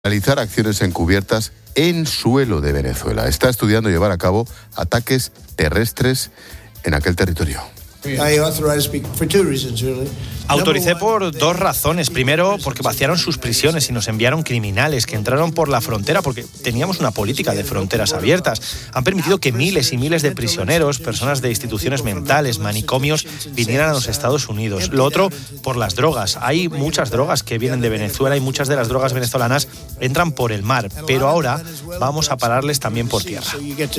realizar acciones encubiertas en suelo de Venezuela. Está estudiando llevar a cabo ataques terrestres en aquel territorio. Autoricé por dos razones. Primero, porque vaciaron sus prisiones y nos enviaron criminales que entraron por la frontera porque teníamos una política de fronteras abiertas. Han permitido que miles y miles de prisioneros, personas de instituciones mentales, manicomios, vinieran a los Estados Unidos. Lo otro, por las drogas. Hay muchas drogas que vienen de Venezuela y muchas de las drogas venezolanas entran por el mar. Pero ahora vamos a pararles también por tierra.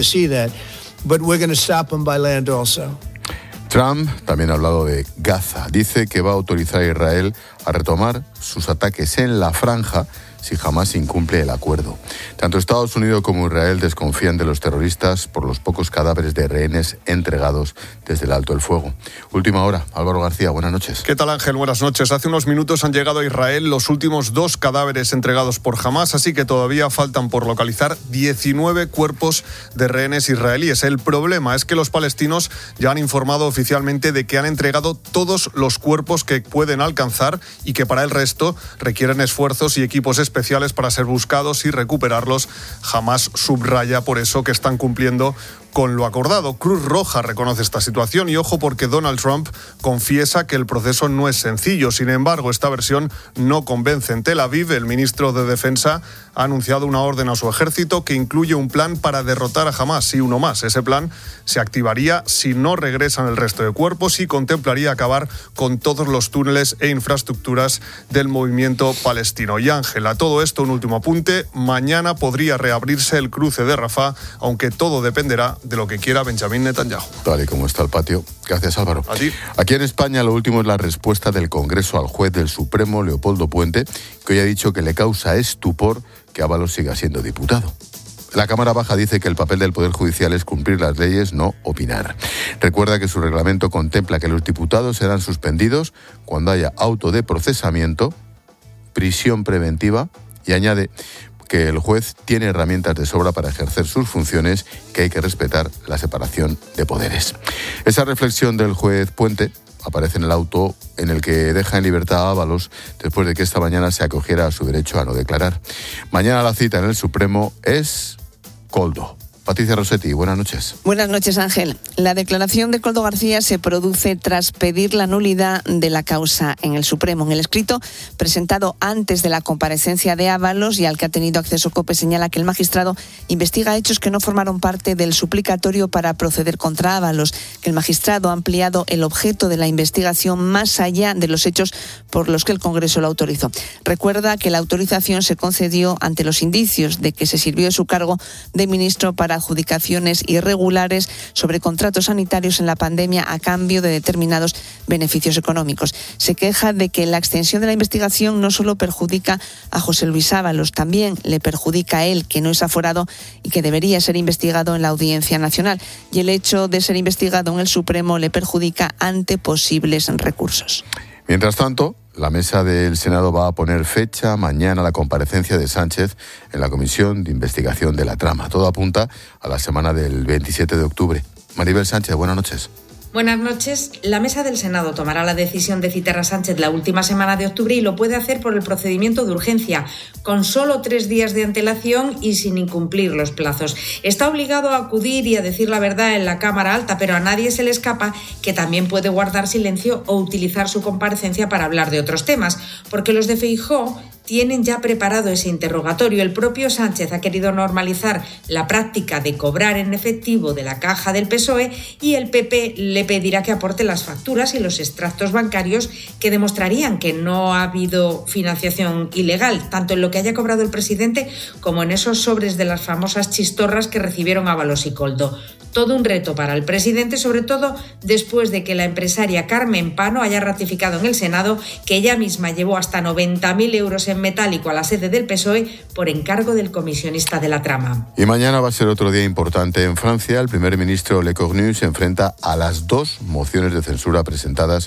Trump también ha hablado de Gaza. Dice que va a autorizar a Israel a retomar sus ataques en la franja si Hamás incumple el acuerdo. Tanto Estados Unidos como Israel desconfían de los terroristas por los pocos cadáveres de rehenes entregados desde el alto el fuego. Última hora. Álvaro García, buenas noches. ¿Qué tal, Ángel? Buenas noches. Hace unos minutos han llegado a Israel los últimos 2 cadáveres entregados por Hamás, así que todavía faltan por localizar 19 cuerpos de rehenes israelíes. El problema es que los palestinos ya han informado oficialmente de que han entregado todos los cuerpos que pueden alcanzar y que para el resto requieren esfuerzos y equipos especiales para ser buscados y recuperarlos. Hamás subraya por eso que están cumpliendo con lo acordado. Cruz Roja reconoce esta situación y ojo porque Donald Trump confiesa que el proceso no es sencillo. Sin embargo, esta versión no convence. En Tel Aviv, el ministro de Defensa ha anunciado una orden a su ejército que incluye un plan para derrotar a Hamás y uno más. Ese plan se activaría si no regresan el resto de cuerpos y contemplaría acabar con todos los túneles e infraestructuras del movimiento palestino. Y Ángel, a todo esto un último apunte. Mañana podría reabrirse el cruce de Rafah, aunque todo dependerá de lo que quiera Benjamín Netanyahu. Tal y como está el patio. Gracias, Álvaro. A ti. Aquí en España lo último es la respuesta del Congreso al juez del Supremo, Leopoldo Puente, que hoy ha dicho que le causa estupor que Ábalos siga siendo diputado. La Cámara Baja dice que el papel del Poder Judicial es cumplir las leyes, no opinar. Recuerda que su reglamento contempla que los diputados serán suspendidos cuando haya auto de procesamiento, prisión preventiva y añade que el juez tiene herramientas de sobra para ejercer sus funciones, que hay que respetar la separación de poderes. Esa reflexión del juez Puente aparece en el auto en el que deja en libertad a Ábalos después de que esta mañana se acogiera a su derecho a no declarar. Mañana la cita en el Supremo es Koldo. Patricia Rossetti, buenas noches. Buenas noches, Ángel. La declaración de Koldo García se produce tras pedir la nulidad de la causa en el Supremo. En el escrito presentado antes de la comparecencia de Ábalos y al que ha tenido acceso COPE señala que el magistrado investiga hechos que no formaron parte del suplicatorio para proceder contra Ábalos, que el magistrado ha ampliado el objeto de la investigación más allá de los hechos por los que el Congreso lo autorizó. Recuerda que la autorización se concedió ante los indicios de que se sirvió de su cargo de ministro para adjudicaciones irregulares sobre contratos sanitarios en la pandemia a cambio de determinados beneficios económicos. Se queja de que la extensión de la investigación no solo perjudica a José Luis Ábalos, también le perjudica a él, que no es aforado y que debería ser investigado en la Audiencia Nacional. Y el hecho de ser investigado en el Supremo le perjudica ante posibles recursos. Mientras tanto, la mesa del Senado va a poner fecha mañana a la comparecencia de Sánchez en la Comisión de Investigación de la Trama. Todo apunta a la semana del 27 de octubre. Maribel Sánchez, buenas noches. Buenas noches. La Mesa del Senado tomará la decisión de citar a Sánchez la última semana de octubre y lo puede hacer por el procedimiento de urgencia, con solo 3 días de antelación y sin incumplir los plazos. Está obligado a acudir y a decir la verdad en la Cámara Alta, pero a nadie se le escapa que también puede guardar silencio o utilizar su comparecencia para hablar de otros temas, porque los de Feijóo tienen ya preparado ese interrogatorio. El propio Sánchez ha querido normalizar la práctica de cobrar en efectivo de la caja del PSOE y el PP le pedirá que aporte las facturas y los extractos bancarios que demostrarían que no ha habido financiación ilegal, tanto en lo que haya cobrado el presidente como en esos sobres de las famosas chistorras que recibieron Ábalos y Koldo. Todo un reto para el presidente, sobre todo después de que la empresaria Carmen Pano haya ratificado en el Senado que ella misma llevó hasta 90.000 euros en metálico a la sede del PSOE por encargo del comisionista de la trama. Y mañana va a ser otro día importante en Francia. El primer ministro Le Cornu se enfrenta a las 2 mociones de censura presentadas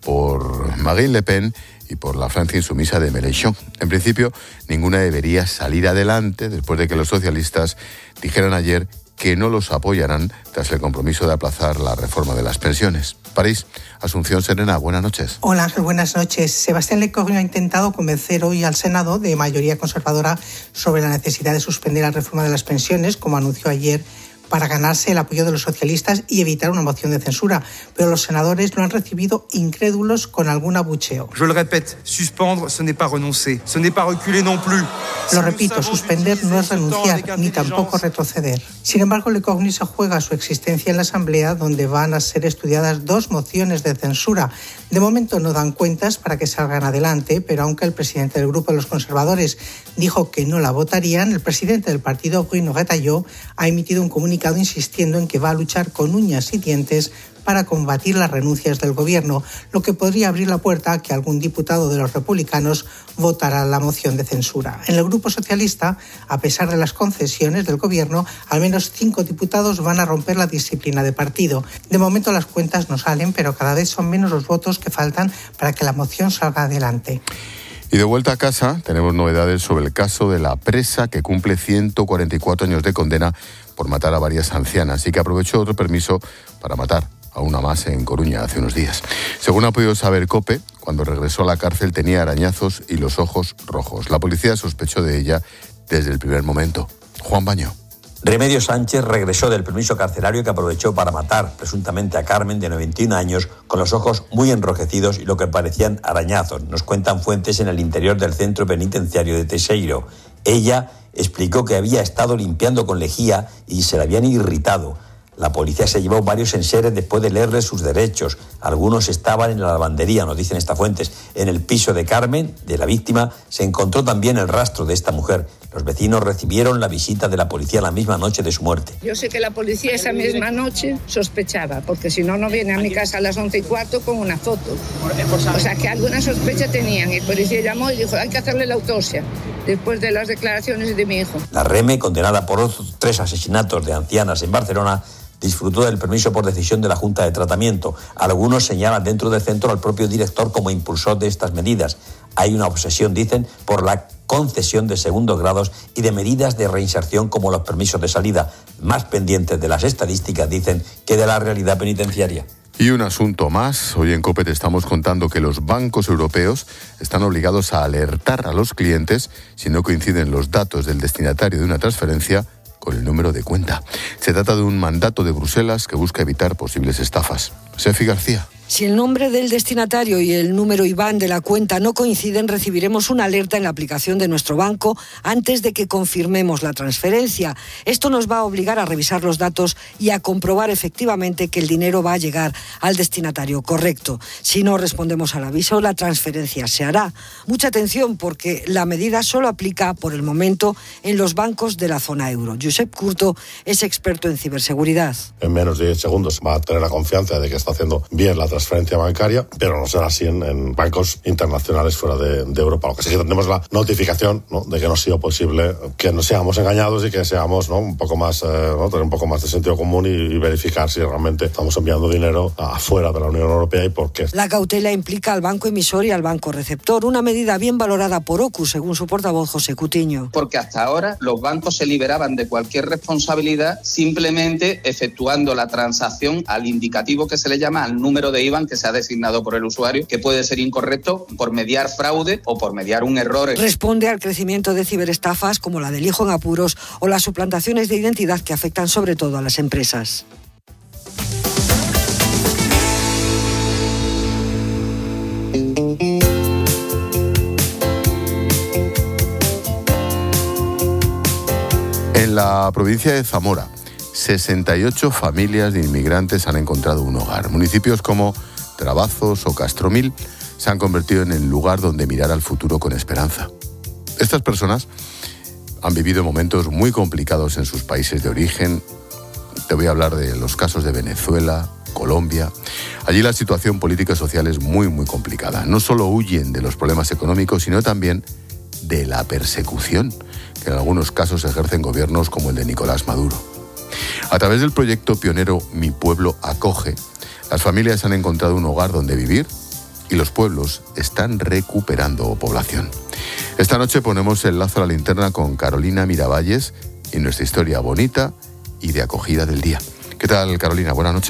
por Marine Le Pen y por la Francia insumisa de Mélenchon. En principio, ninguna debería salir adelante después de que los socialistas dijeran ayer que no los apoyarán tras el compromiso de aplazar la reforma de las pensiones. París, Asunción Serena, buenas noches. Hola Ángel, buenas noches. Sebastián Lecornu ha intentado convencer hoy al Senado de mayoría conservadora sobre la necesidad de suspender la reforma de las pensiones, como anunció ayer, para ganarse el apoyo de los socialistas y evitar una moción de censura. Pero los senadores lo han recibido incrédulos con algún abucheo. Je le répète, suspendre, ce n'est pas renoncer, ce n'est pas reculer non plus. Lo repito, suspender no es renunciar, ni tampoco retroceder. Sin embargo, Lecornu se juega su existencia en la Asamblea, donde van a ser estudiadas 2 mociones de censura. De momento no dan cuentas para que salgan adelante, pero aunque el presidente del grupo de los conservadores dijo que no la votarían, el presidente del partido, Bruno Retailleau, ha emitido un comunicado insistiendo en que va a luchar con uñas y dientes para combatir las renuncias del gobierno, lo que podría abrir la puerta a que algún diputado de los republicanos votara la moción de censura. En el grupo socialista, a pesar de las concesiones del gobierno, al menos 5 diputados van a romper la disciplina de partido. De momento las cuentas no salen, pero cada vez son menos los votos que faltan para que la moción salga adelante. Y de vuelta a casa, tenemos novedades sobre el caso de la presa que cumple 144 años de condena por matar a varias ancianas y que aprovechó otro permiso para matar a una más en Coruña hace unos días. Según ha podido saber COPE, cuando regresó a la cárcel tenía arañazos y los ojos rojos. La policía sospechó de ella desde el primer momento. Juan Baño. Remedios Sánchez regresó del permiso carcelario que aprovechó para matar presuntamente a Carmen, de 91 años, con los ojos muy enrojecidos y lo que parecían arañazos. Nos cuentan fuentes en el interior del centro penitenciario de Teixeiro. Ella explicó que había estado limpiando con lejía y se le habían irritado. La policía se llevó varios enseres después de leerle sus derechos. Algunos estaban en la lavandería, nos dicen estas fuentes. En el piso de Carmen, de la víctima, se encontró también el rastro de esta mujer. Los vecinos recibieron la visita de la policía la misma noche de su muerte. Yo sé que la policía esa misma noche sospechaba, porque si no, no viene a mi casa a las 11:15 con una foto. O sea, que alguna sospecha tenían. El policía llamó y dijo, hay que hacerle la autopsia, después de las declaraciones de mi hijo. La Reme, condenada por otros 3 asesinatos de ancianas en Barcelona, disfrutó del permiso por decisión de la Junta de Tratamiento. Algunos señalan dentro del centro al propio director como impulsor de estas medidas. Hay una obsesión, dicen, por la concesión de segundos grados y de medidas de reinserción como los permisos de salida, más pendientes de las estadísticas, dicen, que de la realidad penitenciaria. Y un asunto más. Hoy en COPE te estamos contando que los bancos europeos están obligados a alertar a los clientes si no coinciden los datos del destinatario de una transferencia con el número de cuenta. Se trata de un mandato de Bruselas que busca evitar posibles estafas. Sefi García. Si el nombre del destinatario y el número IBAN de la cuenta no coinciden, recibiremos una alerta en la aplicación de nuestro banco antes de que confirmemos la transferencia. Esto nos va a obligar a revisar los datos y a comprobar efectivamente que el dinero va a llegar al destinatario correcto. Si no respondemos al aviso, la transferencia se hará. Mucha atención, porque la medida solo aplica por el momento en los bancos de la zona euro. Josep Curto es experto en ciberseguridad. En menos de 10 segundos va a tener la confianza de que está haciendo bien la transferencia bancaria, pero no será así en bancos internacionales fuera de Europa. Lo que sí que tendremos la notificación, ¿no?, de que no ha sido posible que no seamos engañados y que seamos, ¿no?, un poco más, tener un poco más de sentido común y verificar si realmente estamos enviando dinero afuera de la Unión Europea y por qué. La cautela implica al banco emisor y al banco receptor, una medida bien valorada por OCU, según su portavoz José Cutiño. Porque hasta ahora los bancos se liberaban de cualquier responsabilidad simplemente efectuando la transacción al indicativo que se le llama al número de IBAN que se ha designado por el usuario, que puede ser incorrecto por mediar fraude o por mediar un error. Responde al crecimiento de ciberestafas como la del hijo en apuros o las suplantaciones de identidad que afectan sobre todo a las empresas. En la provincia de Zamora, 68 familias de inmigrantes han encontrado un hogar. Municipios como Trabazos o Castromil se han convertido en el lugar donde mirar al futuro con esperanza. Estas personas han vivido momentos muy complicados en sus países de origen. Te voy a hablar de los casos de Venezuela, Colombia. Allí la situación política y social es muy, muy complicada. No solo huyen de los problemas económicos, sino también de la persecución que en algunos casos ejercen gobiernos como el de Nicolás Maduro. A través del proyecto pionero Mi Pueblo Acoge, las familias han encontrado un hogar donde vivir y los pueblos están recuperando población. Esta noche ponemos el lazo a la linterna con Carolina Miravalles y nuestra historia bonita y de acogida del día. ¿Qué tal, Carolina? Buenas noches.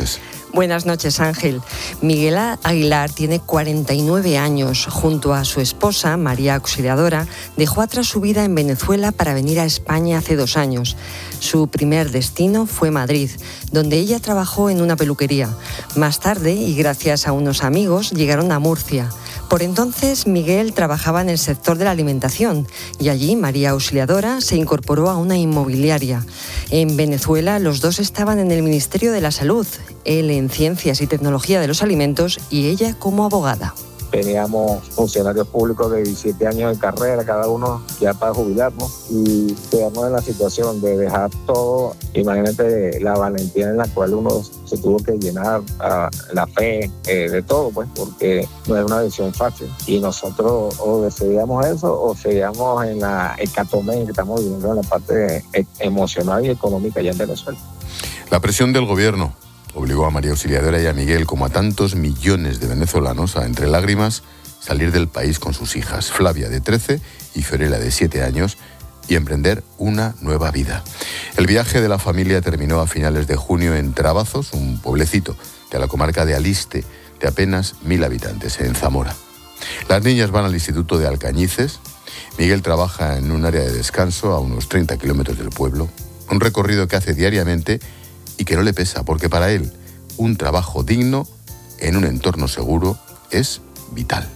Buenas noches, Ángel. Miguel Aguilar tiene 49 años. Junto a su esposa, María Auxiliadora, dejó atrás su vida en Venezuela para venir a España hace 2 años. Su primer destino fue Madrid, donde ella trabajó en una peluquería. Más tarde, y gracias a unos amigos, llegaron a Murcia. Por entonces, Miguel trabajaba en el sector de la alimentación y allí María Auxiliadora se incorporó a una inmobiliaria. En Venezuela, los dos estaban en el Ministerio de la Salud, él en Ciencias y Tecnología de los Alimentos y ella como abogada. Teníamos funcionarios públicos de 17 años de carrera, cada uno ya para jubilarnos, y quedamos en la situación de dejar todo. Imagínate la valentía en la cual uno se tuvo que llenar, la fe, de todo, pues, porque no es una decisión fácil. Y nosotros o decidíamos eso o seguíamos en la hecatombe que estamos viviendo en la parte emocional y económica ya en Venezuela. La presión del gobierno obligó a María Auxiliadora y a Miguel, como a tantos millones de venezolanos, a, entre lágrimas, salir del país con sus hijas, Flavia, de 13, y Fiorella, de 7 años, y emprender una nueva vida. El viaje de la familia terminó a finales de junio en Trabazos, un pueblecito de la comarca de Aliste, de apenas 1.000 habitantes, en Zamora. Las niñas van al instituto de Alcañices. Miguel trabaja en un área de descanso a unos 30 kilómetros del pueblo, un recorrido que hace diariamente y que no le pesa, porque para él un trabajo digno en un entorno seguro es vital.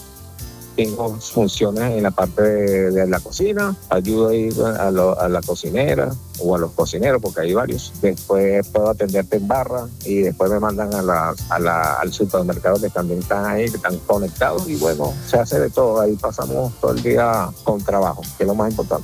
Tengo funciones en la parte de la cocina, ayudo a ir a la cocinera o a los cocineros, porque hay varios. Después puedo atenderte en barra y después me mandan al supermercado, que también están ahí, que están conectados, y bueno, se hace de todo. Ahí pasamos todo el día con trabajo, que es lo más importante.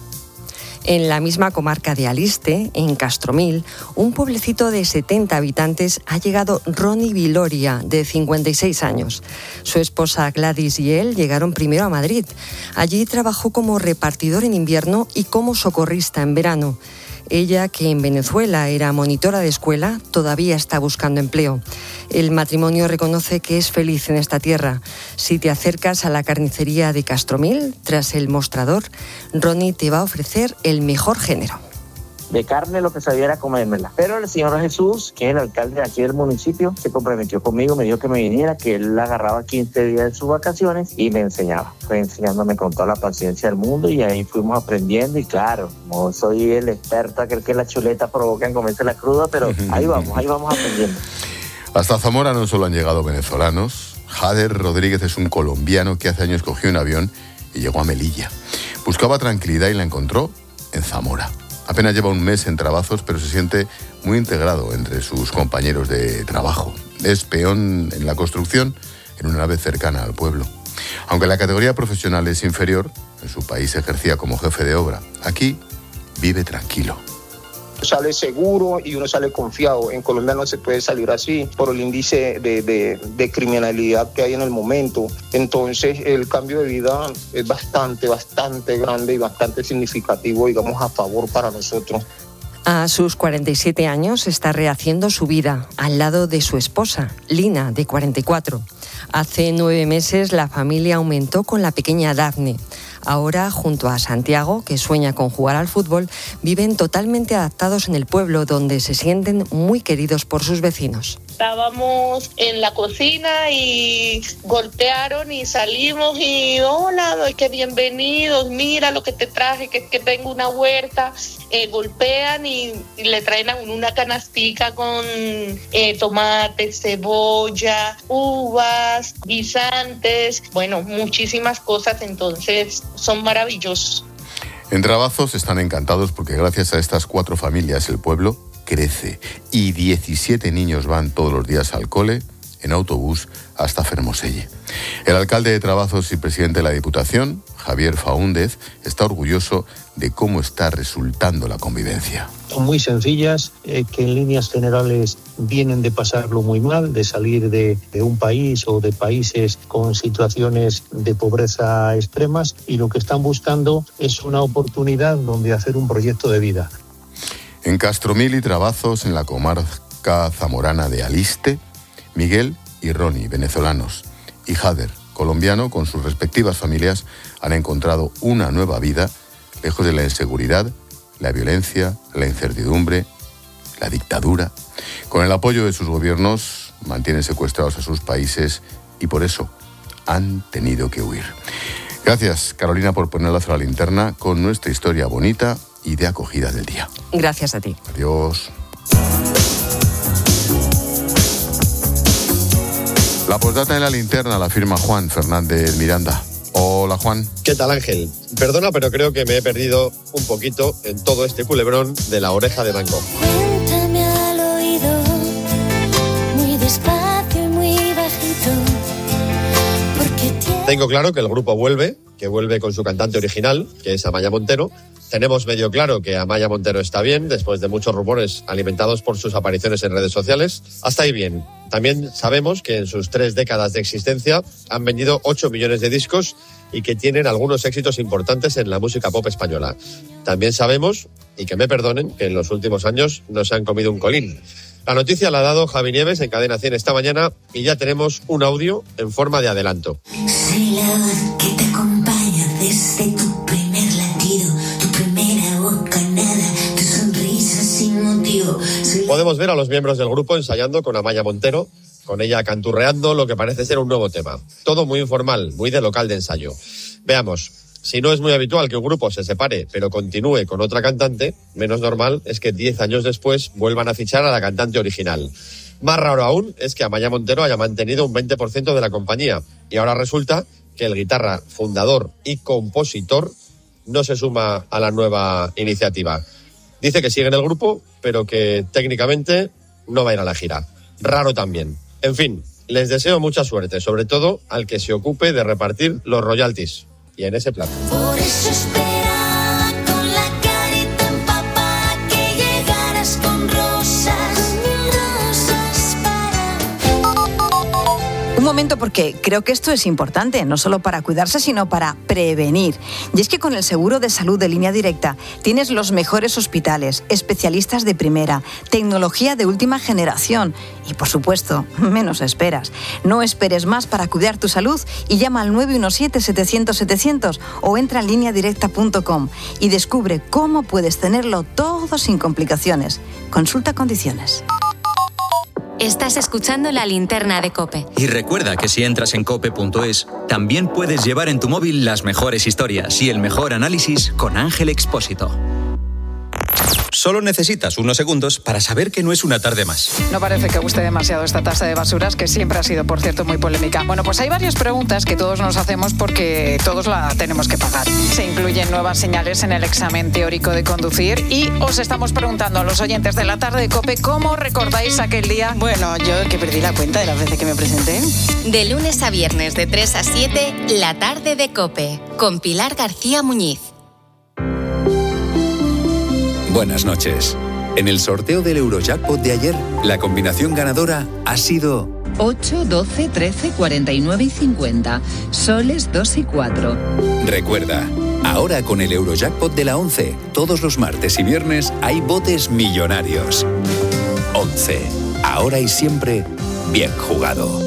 En la misma comarca de Aliste, en Castromil, un pueblecito de 70 habitantes, ha llegado Ronnie Viloria, de 56 años. Su esposa Gladys y él llegaron primero a Madrid. Allí trabajó como repartidor en invierno y como socorrista en verano. Ella, que en Venezuela era monitora de escuela, todavía está buscando empleo. El matrimonio reconoce que es feliz en esta tierra. Si te acercas a la carnicería de Castromil, tras el mostrador, Ronnie te va a ofrecer el mejor género. De carne lo que sabía era comérmela. Pero el Señor Jesús, que es el alcalde de aquí del municipio, se comprometió conmigo, me dijo que me viniera, que él agarraba 15 días de sus vacaciones y me enseñaba. Fue enseñándome con toda la paciencia del mundo y ahí fuimos aprendiendo. Y claro, no soy el experto, aquel que la chuleta provoca en comerse la cruda, pero ahí vamos aprendiendo. Hasta Zamora no solo han llegado venezolanos. Jader Rodríguez es un colombiano que hace años cogió un avión y llegó a Melilla. Buscaba tranquilidad y la encontró en Zamora. Apenas lleva un mes en Trabazos, pero se siente muy integrado entre sus compañeros de trabajo. Es peón en la construcción en una nave cercana al pueblo. Aunque la categoría profesional es inferior, en su país ejercía como jefe de obra. Aquí vive tranquilo. Sale seguro y uno sale confiado. En Colombia no se puede salir así por el índice de criminalidad que hay en el momento. Entonces el cambio de vida es bastante grande y bastante significativo, digamos, a favor para nosotros. A sus 47 años está rehaciendo su vida al lado de su esposa, Lina, de 44. Hace 9 meses la familia aumentó con la pequeña Dafne. Ahora, junto a Santiago, que sueña con jugar al fútbol, viven totalmente adaptados en el pueblo, donde se sienten muy queridos por sus vecinos. Estábamos en la cocina y golpearon y salimos y hola, que bienvenidos, mira lo que te traje, que tengo una huerta. Golpean y le traen a uno una canastica con tomates, cebolla, uvas, guisantes, bueno, muchísimas cosas, entonces son maravillosos. En Trabazos están encantados porque gracias a estas 4 familias el pueblo crece y 17 niños van todos los días al cole en autobús hasta Fermoselle. El alcalde de Trabazos y presidente de la Diputación, Javier Faúndez, está orgulloso de cómo está resultando la convivencia. Son muy sencillas, que en líneas generales vienen de pasarlo muy mal, de salir de un país o de países con situaciones de pobreza extremas, y lo que están buscando es una oportunidad donde hacer un proyecto de vida. En Castromil y Trabazos, en la comarca zamorana de Aliste, Miguel y Ronnie, venezolanos, y Jader, colombiano, con sus respectivas familias, han encontrado una nueva vida lejos de la inseguridad, la violencia, la incertidumbre, la dictadura. Con el apoyo de sus gobiernos mantienen secuestrados a sus países y por eso han tenido que huir. Gracias, Carolina, por poner lazo a la linterna con nuestra historia bonita y de acogida del día. Gracias a ti. Adiós. La postdata en la linterna la firma Juan Fernández Miranda. Hola, Juan. ¿Qué tal, Ángel? Perdona, pero creo que me he perdido un poquito en todo este culebrón de la oreja de Van Gogh. Cuéntame al oído, muy despacio y muy bajito, porque tengo claro que el grupo vuelve, que vuelve con su cantante original, que es Amaia Montero. Tenemos medio claro que Amaia Montero está bien, después de muchos rumores alimentados por sus apariciones en redes sociales. Hasta ahí bien. También sabemos que en sus 3 décadas de existencia han vendido 8 millones de discos y que tienen algunos éxitos importantes en la música pop española. También sabemos, y que me perdonen, que en los últimos años no se han comido un colín. La noticia la ha dado Javi Nieves en Cadena 100 esta mañana y ya tenemos un audio en forma de adelanto. soy la voz que te acompaña desde tu primer latido, tu primera bocanada, tu sonrisa sin motivo. Podemos ver a los miembros del grupo ensayando con Amaia Montero, con ella canturreando lo que parece ser un nuevo tema. Todo muy informal, muy de local de ensayo. Veamos, si no es muy habitual que un grupo se separe pero continúe con otra cantante, menos normal es que 10 años después vuelvan a fichar a la cantante original. Más raro aún es que Amaia Montero haya mantenido un 20% de la compañía y ahora resulta que el guitarra fundador y compositor no se suma a la nueva iniciativa. Dice que sigue en el grupo, pero que técnicamente no va a ir a la gira. Raro también. En fin, les deseo mucha suerte, sobre todo al que se ocupe de repartir los royalties. Y en ese plan. Por eso esperaba con la carita empapada que llegaras con rosas para... Un momento, porque creo que esto es importante, no solo para cuidarse, sino para prevenir. Y es que con el seguro de salud de Línea Directa tienes los mejores hospitales, especialistas de primera, tecnología de última generación y, por supuesto, menos esperas. No esperes más para cuidar tu salud y llama al 917-700-700 o entra en lineadirecta.com y descubre cómo puedes tenerlo todo sin complicaciones. Consulta condiciones. Estás escuchando La Linterna de COPE. Y recuerda que si entras en cope.es, también puedes llevar en tu móvil las mejores historias y el mejor análisis con Ángel Expósito. Solo necesitas unos segundos para saber que no es una tarde más. No parece que guste demasiado esta tasa de basuras, que siempre ha sido, por cierto, muy polémica. Bueno, pues hay varias preguntas que todos nos hacemos porque todos la tenemos que pagar. Se incluyen nuevas señales en el examen teórico de conducir y os estamos preguntando a los oyentes de la tarde de COPE cómo recordáis aquel día. Bueno, yo que perdí la cuenta de las veces que me presenté. De lunes a viernes de 3 a 7, La tarde de COPE, con Pilar García Muñiz. Buenas noches. En el sorteo del Eurojackpot de ayer, la combinación ganadora ha sido 8, 12, 13, 49 y 50. Soles 2 y 4. Recuerda, ahora con el Eurojackpot de la 11, todos los martes y viernes hay botes millonarios. 11. Ahora y siempre, bien jugado.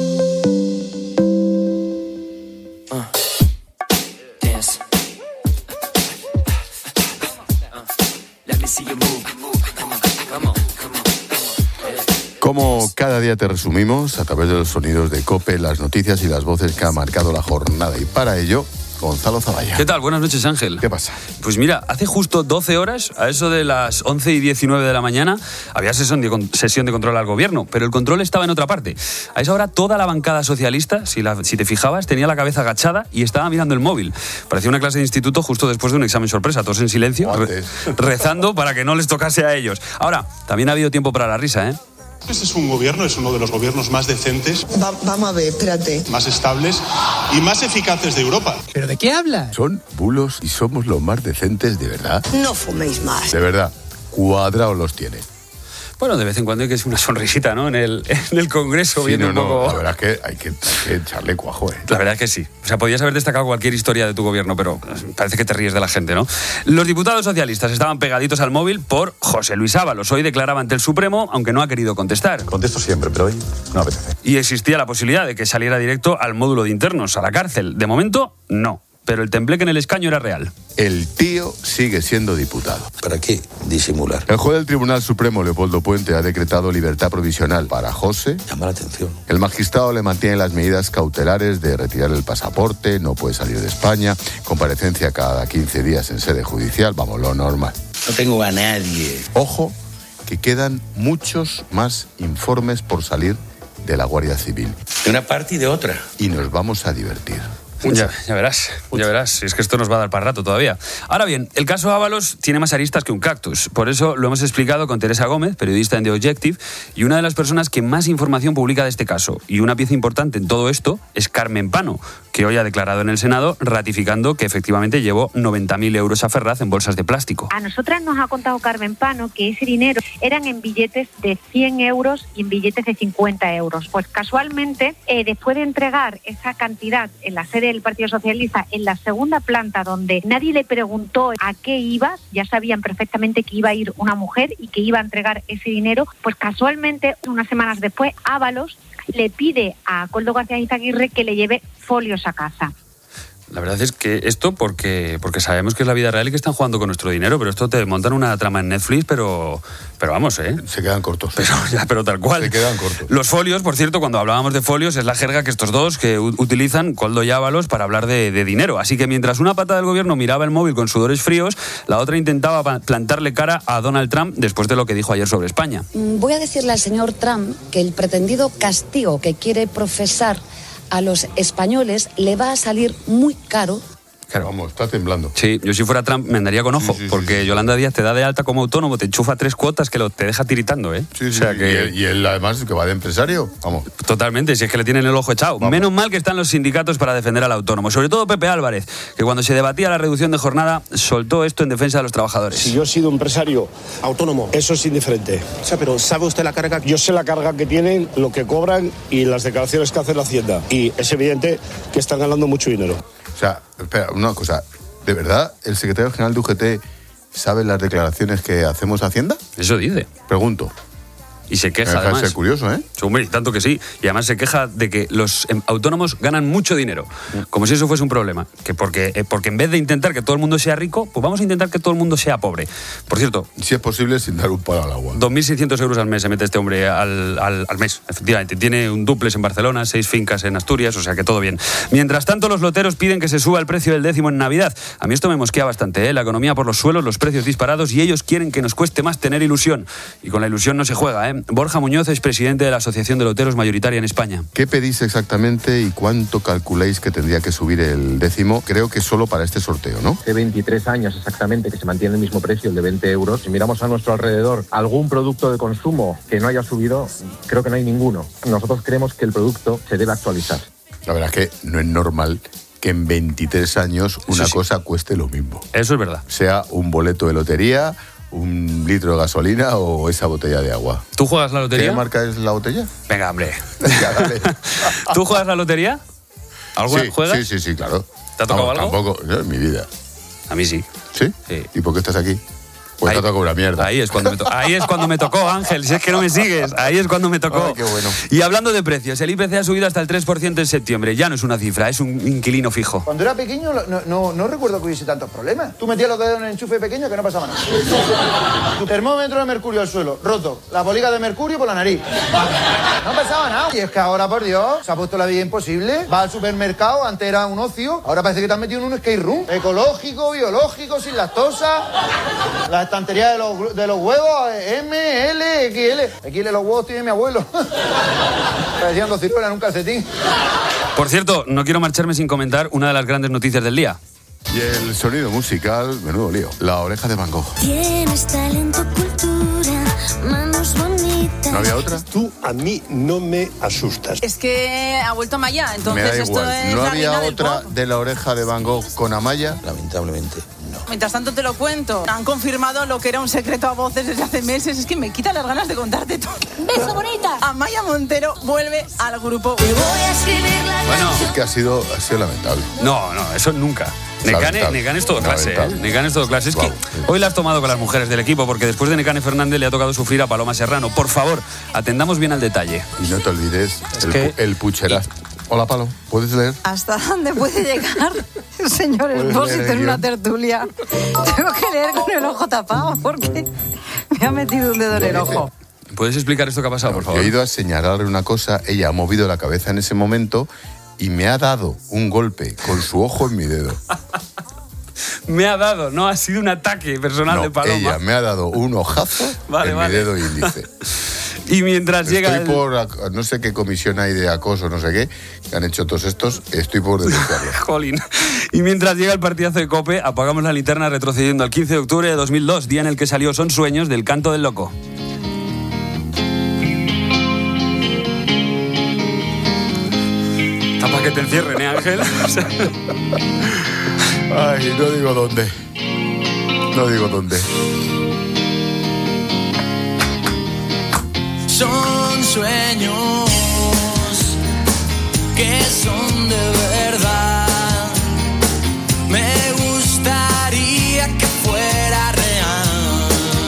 Como cada día te resumimos a través de los sonidos de COPE, las noticias y las voces que ha marcado la jornada. Y para ello, Gonzalo Zavalla. ¿Qué tal? Buenas noches, Ángel. ¿Qué pasa? Pues mira, hace justo 12 horas, a eso de las 11 y 19 de la mañana, había sesión de control al gobierno, pero el control estaba en otra parte. A esa hora toda la bancada socialista, si te fijabas, tenía la cabeza agachada y estaba mirando el móvil. Parecía una clase de instituto justo después de un examen sorpresa, todos en silencio, rezando para que no les tocase a ellos. Ahora, también ha habido tiempo para la risa, ¿eh? Este es un gobierno, es uno de los gobiernos más decentes. Vamos a ver, espérate. Más estables y más eficaces de Europa. ¿Pero de qué hablas? Son bulos y somos los más decentes, de verdad. No fuméis más. De verdad, cuadrados los tiene. Bueno, de vez en cuando hay que hacer una sonrisita, ¿no? En el Congreso, sí, viendo un poco... La verdad es que hay que echarle cuajo, ¿eh? La verdad es que sí. O sea, podías haber destacado cualquier historia de tu gobierno, pero parece que te ríes de la gente, ¿no? Los diputados socialistas estaban pegaditos al móvil por José Luis Ábalos. Hoy declaraba ante el Supremo, aunque no ha querido contestar. Contesto siempre, pero hoy no apetece. Y existía la posibilidad de que saliera directo al módulo de internos, a la cárcel. De momento, no. pero el tembleque en el escaño era real. El tío sigue siendo diputado. ¿Para qué disimular? El juez del Tribunal Supremo, Leopoldo Puente, ha decretado libertad provisional para José. Llama la atención. El magistrado le mantiene las medidas cautelares de retirar el pasaporte, no puede salir de España, comparecencia cada 15 días en sede judicial, vamos, lo normal. No tengo a nadie. Ojo, que quedan muchos más informes por salir de la Guardia Civil. De una parte y de otra. Y nos vamos a divertir. Ya verás, es que esto nos va a dar para rato todavía. Ahora bien, el caso Ábalos tiene más aristas que un cactus, por eso lo hemos explicado con Teresa Gómez, periodista en The Objective, y una de las personas que más información publica de este caso. Y una pieza importante en todo esto es Carmen Pano, que hoy ha declarado en el Senado ratificando que efectivamente llevó 90.000 euros a Ferraz en bolsas de plástico. A nosotras nos ha contado Carmen Pano que ese dinero eran en billetes de 100 euros y en billetes de 50 euros. Pues casualmente, después de entregar esa cantidad en la sede del Partido Socialista, en la segunda planta, donde nadie le preguntó a qué iba, ya sabían perfectamente que iba a ir una mujer y que iba a entregar ese dinero, pues casualmente, unas semanas después, Ábalos le pide a Koldo García Izaguirre que le lleve folios a casa. La verdad es que esto porque sabemos que es la vida real y que están jugando con nuestro dinero, pero esto te montan una trama en Netflix, pero vamos, Se quedan cortos. Pero tal cual. Se quedan cortos. Los folios, por cierto, cuando hablábamos de folios, es la jerga que estos dos que utilizan, Koldo y Ábalos, para hablar de dinero. Así que mientras una pata del gobierno miraba el móvil con sudores fríos, la otra intentaba plantarle cara a Donald Trump después de lo que dijo ayer sobre España. Voy a decirle al señor Trump que el pretendido castigo que quiere profesar a los españoles le va a salir muy caro. Claro. Vamos, está temblando. Sí, yo si fuera Trump me andaría con ojo, porque Yolanda Díaz te da de alta como autónomo, te enchufa 3 cuotas que te deja tiritando, ¿eh? Sí, o sea que... y él además que va de empresario, vamos. Totalmente, si es que le tienen el ojo echado. Vamos. Menos mal que están los sindicatos para defender al autónomo, sobre todo Pepe Álvarez, que cuando se debatía la reducción de jornada soltó esto en defensa de los trabajadores. Si yo he sido empresario autónomo, eso es indiferente. O sea, pero ¿sabe usted la carga? Yo sé la carga que tienen, lo que cobran y las declaraciones que hace la Hacienda. Y es evidente que están ganando mucho dinero. O sea, espera, una cosa... ¿De verdad el secretario general de UGT sabe las declaraciones que hacemos a Hacienda? Eso dice. Pregunto. Y se queja, además. Es curioso, ¿eh? Hombre, tanto que sí. Y además se queja de que los autónomos ganan mucho dinero. Como si eso fuese un problema. Que porque en vez de intentar que todo el mundo sea rico, pues vamos a intentar que todo el mundo sea pobre. Por cierto... Si es posible, sin dar un palo al agua. 2.600 euros al mes se mete este hombre al mes, efectivamente. Tiene un dúplex en Barcelona, 6 fincas en Asturias, o sea que todo bien. Mientras tanto, los loteros piden que se suba el precio del décimo en Navidad. A mí esto me mosquea bastante, ¿eh? La economía por los suelos, los precios disparados, y ellos quieren que nos cueste más tener ilusión. Y con la ilusión no se juega, ¿eh? Borja Muñoz es presidente de la Asociación de Loteros mayoritaria en España. ¿Qué pedís exactamente y cuánto calculáis que tendría que subir el décimo? Creo que solo para este sorteo, ¿no? Hace 23 años exactamente que se mantiene el mismo precio, el de 20 euros. Si miramos a nuestro alrededor algún producto de consumo que no haya subido, creo que no hay ninguno. Nosotros creemos que el producto se debe actualizar. La verdad es que no es normal que en 23 años una cosa cueste lo mismo. Eso es verdad. Sea un boleto de lotería, un litro de gasolina o esa botella de agua. ¿Tú juegas la lotería? ¿Qué marca es la botella? Venga, hombre. Ya, dale. ¿Tú juegas la lotería? ¿Alguna juegas? Sí, claro. ¿Te ha tocado algo? Tampoco, en mi vida. A mí sí. ¿Sí? Sí. ¿Y por qué estás aquí? Pues te ha tocado una mierda. Ahí es cuando me tocó, Ángel, si es que no me sigues. Ahí es cuando me tocó. Ay, qué bueno. Y hablando de precios, el IPC ha subido hasta el 3% en septiembre. Ya no es una cifra, es un inquilino fijo. Cuando era pequeño no recuerdo que hubiese tantos problemas. Tú metías los dedos en el enchufe pequeño que no pasaba nada. Tu termómetro de mercurio al suelo, roto. La boliga de mercurio por la nariz. No pasaba nada. Y es que ahora, por Dios, se ha puesto la vida imposible. Va al supermercado, antes era un ocio. Ahora parece que te has metido en un skate room. Ecológico, biológico, sin lactosa. La estantería de los huevos, M, L, XL. XL los huevos tiene mi abuelo. Parecían 2 ciruelas en un calcetín. Por cierto, no quiero marcharme sin comentar una de las grandes noticias del día. Y el sonido musical, menudo lío. La oreja de Van Gogh. Tienes talento, cultura, manos bonitas. ¿No había otra? Tú a mí no me asustas. Es que ha vuelto Amaya, entonces me da esto igual. es ¿No la había reina otra del pop? de la oreja de Van Gogh con Amaya? Lamentablemente. Mientras tanto te lo cuento. Han confirmado lo que era un secreto a voces desde hace meses. Es que me quita las ganas de contarte todo. ¡Beso, bonita! Amaya Montero vuelve al grupo. Te voy a escribir la Bueno, es que ha sido lamentable. No, eso nunca. Nekane es todo clase, ¿eh? Nekane es todo clase. Es que hoy la has tomado con las mujeres del equipo porque después de Nekane Fernández le ha tocado sufrir a Paloma Serrano. Por favor, atendamos bien al detalle. Y no te olvides el pucheraz. Hola, Palo, ¿puedes leer? ¿Hasta dónde puede llegar el señor Expósito en una tertulia? Tengo que leer con el ojo tapado porque me ha metido un dedo en el ojo. ¿Puedes explicar esto que ha pasado, por favor? He ido a señalarle una cosa, ella ha movido la cabeza en ese momento y me ha dado un golpe con su ojo en mi dedo. Me ha dado, no ha sido un ataque personal de Paloma. Ella me ha dado un ojazo en mi dedo índice. Y mientras llega Estoy por, no sé qué comisión hay de acoso, no sé qué, que han hecho todos estos, estoy por denunciarlo. Jolín. Y mientras llega el partidazo de COPE, apagamos la linterna retrocediendo al 15 de octubre de 2002, día en el que salió Son Sueños del Canto del Loco. Está para que te encierren, Ángel. Ay, no digo dónde. No digo dónde. Son sueños que son de verdad. Me gustaría que fuera real.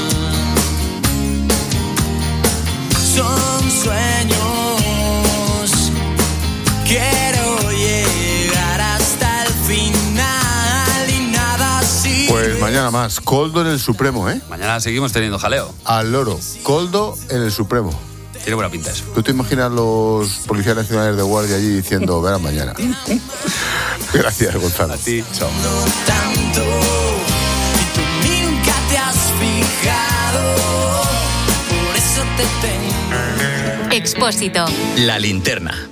Son sueños. Quiero llegar hasta el final y nada así. Pues mañana más. Koldo en el Supremo, ¿eh? Mañana seguimos teniendo jaleo. Al loro. Koldo en el Supremo. Tiene buena pinta eso. ¿Tú te imaginas los policías nacionales de guardia allí diciendo, verán mañana? Gracias, Gonzalo. A ti, chao. Tanto, y tú nunca te has fijado, por eso te tengo. Expósito. La linterna.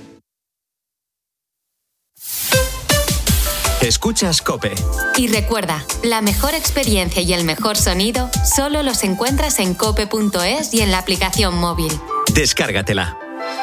Escuchas COPE. Y recuerda, la mejor experiencia y el mejor sonido solo los encuentras en cope.es y en la aplicación móvil. Descárgatela.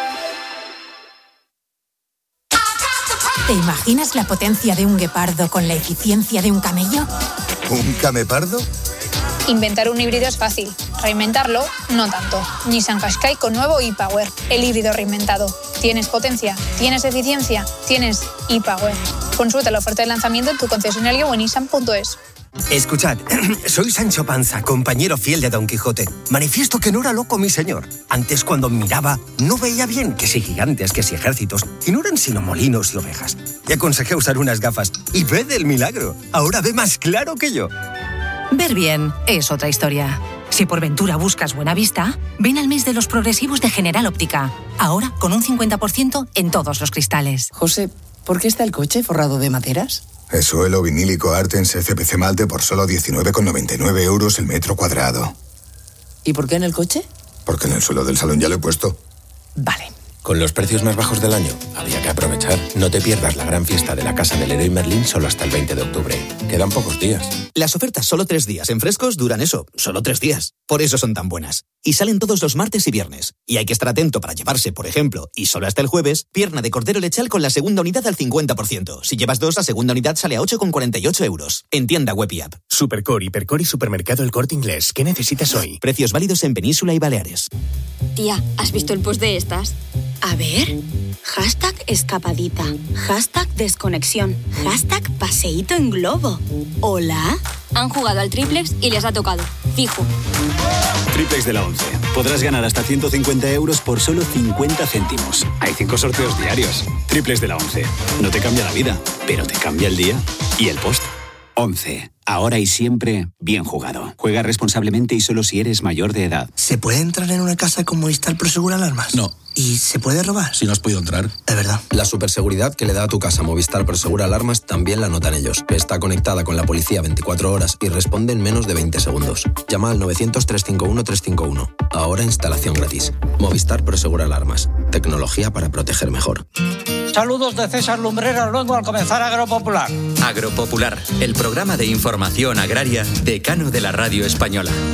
¿Te imaginas la potencia de un guepardo con la eficiencia de un camello? ¿Un camepardo? Inventar un híbrido es fácil, reinventarlo no tanto. Nissan Qashqai con nuevo e-Power, el híbrido reinventado. ¿Tienes potencia? ¿Tienes eficiencia? ¿Tienes e-Power? Consulta la oferta de lanzamiento en tu concesionario o en nissan.es. Escuchad, soy Sancho Panza, compañero fiel de Don Quijote. Manifiesto que no era loco mi señor. Antes, cuando miraba, no veía bien, que si gigantes, que si ejércitos, y no eran sino molinos y ovejas. Y aconsejé usar unas gafas, y ved el milagro. Ahora ve más claro que yo. Ver bien es otra historia. Si por ventura buscas buena vista, ven al mes de los progresivos de General Óptica. Ahora con un 50% en todos los cristales. José, ¿por qué está el coche forrado de maderas? Es suelo vinílico Artens CPC Malte por solo 19,99 euros el metro cuadrado. ¿Y por qué en el coche? Porque en el suelo del salón ya lo he puesto. Vale. Con los precios más bajos del año, había que aprovechar. No te pierdas la gran fiesta de la Casa del Leroy Merlin solo hasta el 20 de octubre. Quedan pocos días. Las ofertas solo 3 días en Frescos duran eso, solo 3 días. Por eso son tan buenas. Y salen todos los martes y viernes. Y hay que estar atento para llevarse, por ejemplo, y solo hasta el jueves, pierna de cordero lechal con la segunda unidad al 50%. Si llevas 2, la segunda unidad sale a 8,48 euros. En tienda web y app. Supercore, Hipercore y Supermercado El Corte Inglés. ¿Qué necesitas hoy? Precios válidos en Península y Baleares. Tía, ¿has visto el post de estas? A ver. Hashtag escapadita. Hashtag desconexión. Hashtag paseíto en globo. ¿Hola? Han jugado al triplex y les ha tocado. Fijo. Triplex de la 11. Podrás ganar hasta 150 euros por solo 50 céntimos. Hay 5 sorteos diarios. Triplex de la 11. No te cambia la vida, pero te cambia el día y el post. 11. Ahora y siempre, bien jugado. Juega responsablemente y solo si eres mayor de edad. ¿Se puede entrar en una casa con Movistar Prosegur Alarmas? No. ¿Y se puede robar? Si no has podido entrar. Es verdad. La superseguridad que le da a tu casa Movistar Prosegur Alarmas también la notan ellos. Está conectada con la policía 24 horas y responde en menos de 20 segundos. Llama al 900-351-351. Ahora instalación gratis. Movistar Prosegur Alarmas. Tecnología para proteger mejor. Saludos de César Lumbreras Luengo al comenzar Agropopular. Agropopular, el programa de información agraria decano de la radio española.